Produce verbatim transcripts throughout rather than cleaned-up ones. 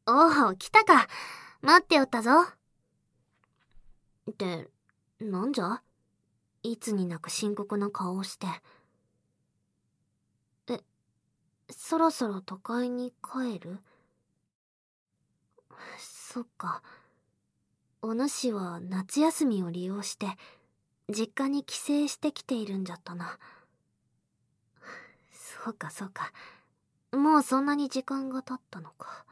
おお、来たか。待っておったぞ。って、なんじゃ？いつになく深刻な顔をして。え、そろそろ都会に帰る？そっか。お主は夏休みを利用して、実家に帰省してきているんじゃったな。そうかそうか。もうそんなに時間が経ったのか。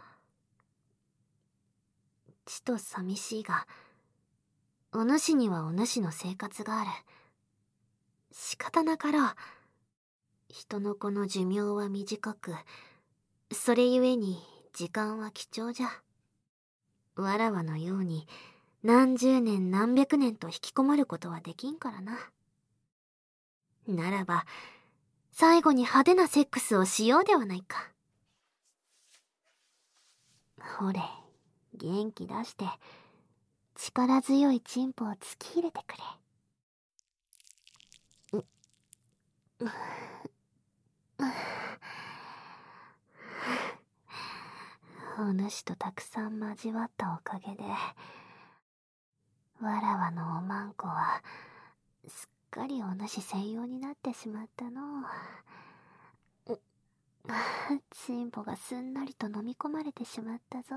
ちと寂しいが、お主にはお主の生活がある。仕方なかろう。人の子の寿命は短く、それゆえに時間は貴重じゃ。わらわのように何十年何百年と引きこもることはできんからな。ならば、最後に派手なセックスをしようではないか。ほれ、元気出して、力強いチンポを突き入れてくれ。う、う、お主とたくさん交わったおかげで、わらわのおまんこは、すっかりお主専用になってしまったのう。チンポがすんなりと飲み込まれてしまったぞ。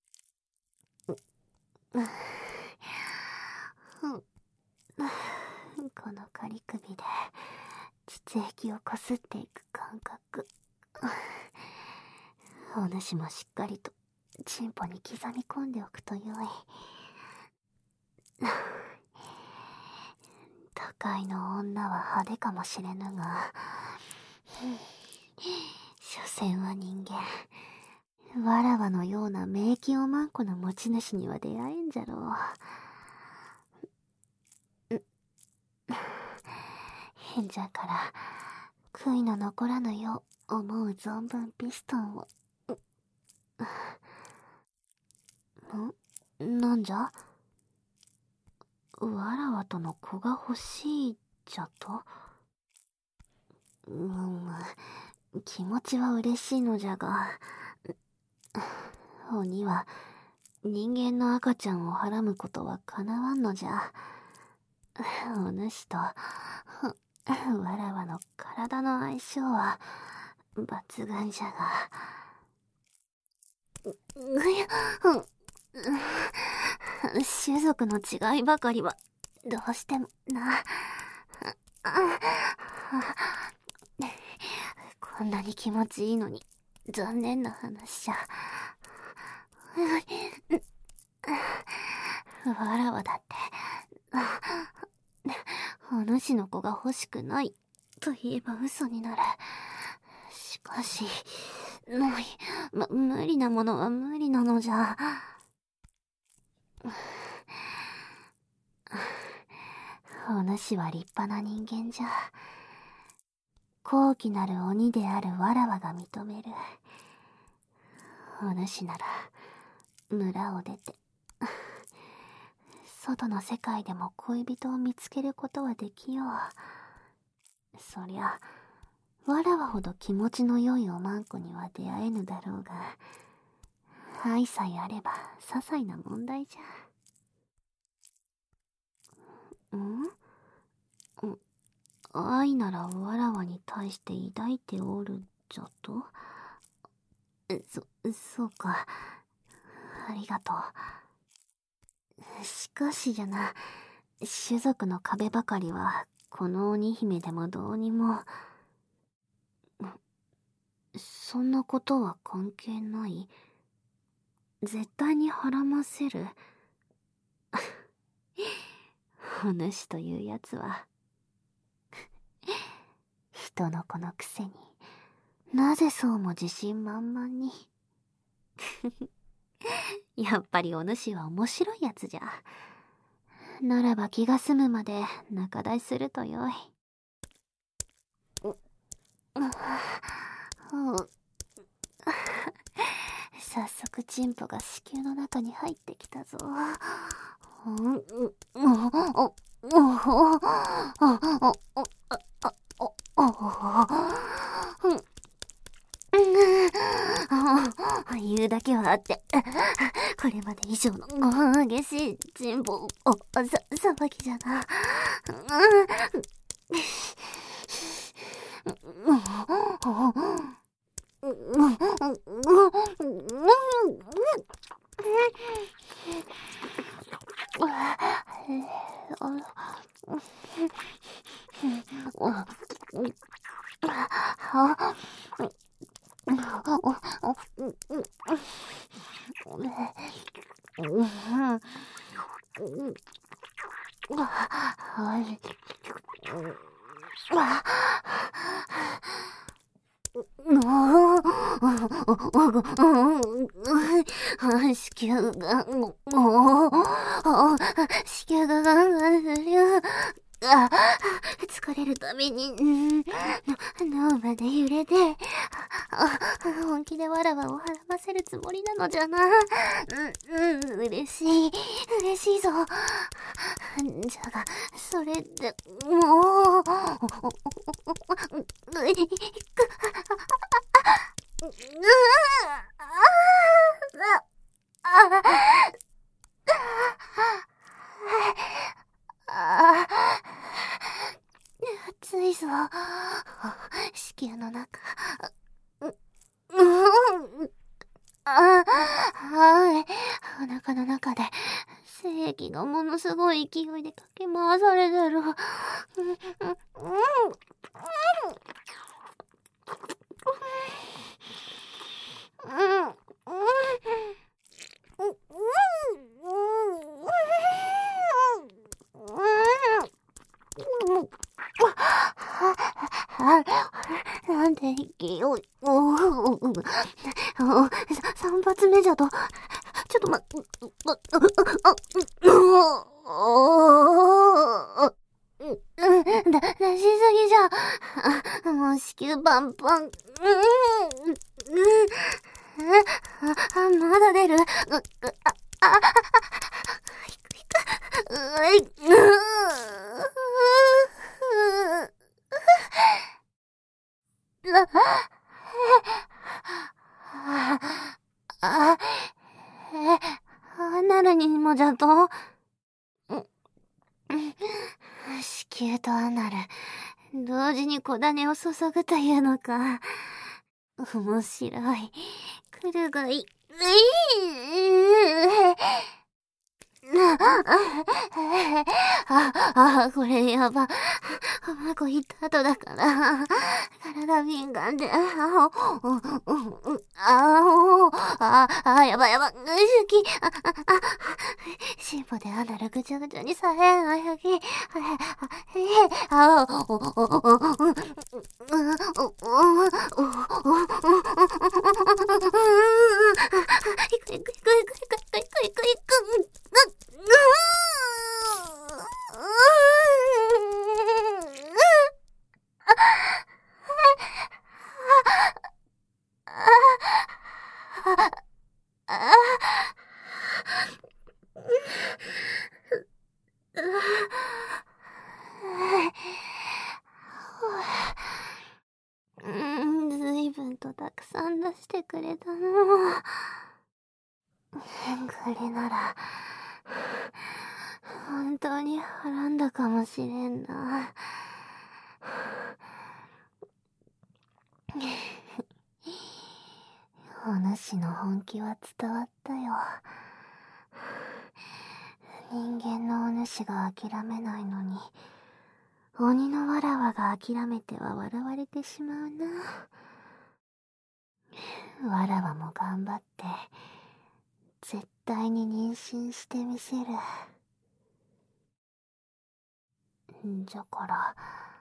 この仮首で膣液をこすっていく感覚。お主もしっかりとチンポに刻み込んでおくとよい。都会の女は派手かもしれぬが、所詮は人間。わらわのような名器おまんこの持ち主には出会えんじゃろう。変じゃから、悔いの残らぬよう思う存分ピストンを。ん？なんじゃ？わらわとの子が欲しいじゃと？うーん、気持ちは嬉しいのじゃが、鬼は人間の赤ちゃんをはらむことはかなわんのじゃ。お主とわらわの体の相性は抜群じゃが、種族の違いばかりはどうしてもな。こんなに気持ちいいのに残念な話じゃ。わらわだってお主の子が欲しくないと言えば嘘になる。しかしもう、ま、無理なものは無理なのじゃ。お主は立派な人間じゃ。高貴なる鬼であるわらわが認める。お主なら村を出て外の世界でも恋人を見つけることはできよう。そりゃわらわほど気持ちの良いおまんこには出会えぬだろうが、愛さえあれば些細な問題じゃ。ん？愛ならわらわに対して抱いておるじゃと？そ、そうか。ありがとう。しかしじゃな、種族の壁ばかりはこの鬼姫でもどうにも。そんなことは関係ない。絶対にはらませる。お主というやつは人の子のくせになぜそうも自信満々に。やっぱりお主は面白いやつじゃ。ならば気が済むまで仲代するとよい。早速チンポが子宮の中に入ってきたぞ。 言うだけはあって、これまで以上の激しい人望をさ騒ぎじゃな。子宮が、もう、子宮がガンガンするよ。あ、疲れるたびに、脳まで揺れて、本気でわらわを孕ませるつもりなのじゃな。うん、うん、嬉しい、嬉しいぞ。じゃが、それで、もう、暑いぞ。子宮の中。ああ、お腹の中で精液がものすごい勢いでかき回されてる。なんで息を、三発目じゃと、ちょっとま、だ、出しすぎじゃ。もう子宮パンパン。まだ出る。なるにもじゃと。子宮とアナル、同時に小種を注ぐというのか。面白い。来るがいい。あ、あ、これやば。卵行った後だから。体敏感で。あ、あ、あ、やばやば。好き。あ、あ、尻尾でアナルぐちゃぐちゃにされん。あやぎ。あ、お、お、お、お、いくいくいくいくいくいくいくいくいく。ずいぶんとたくさん出してくれたの。これなら本当にはらんだかもしれんな。お主の本気は伝わったよ。人間のお主が諦めないのに、鬼のわらわが諦めては笑われてしまうな。わらわも頑張って絶対に妊娠してみせる。じゃから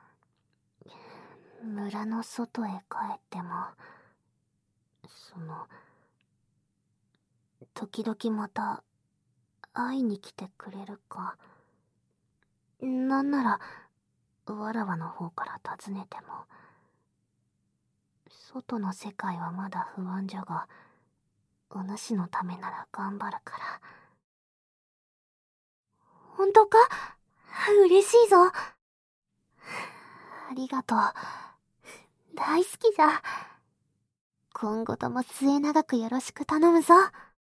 村の外へ帰っても、その時々また会いに来てくれるか。なんならわらわの方から尋ねても、外の世界はまだ不安じゃが、お主のためなら頑張るから。本当か？嬉しいぞ。ありがとう。大好きじゃ。 今後とも末永くよろしく頼むぞ。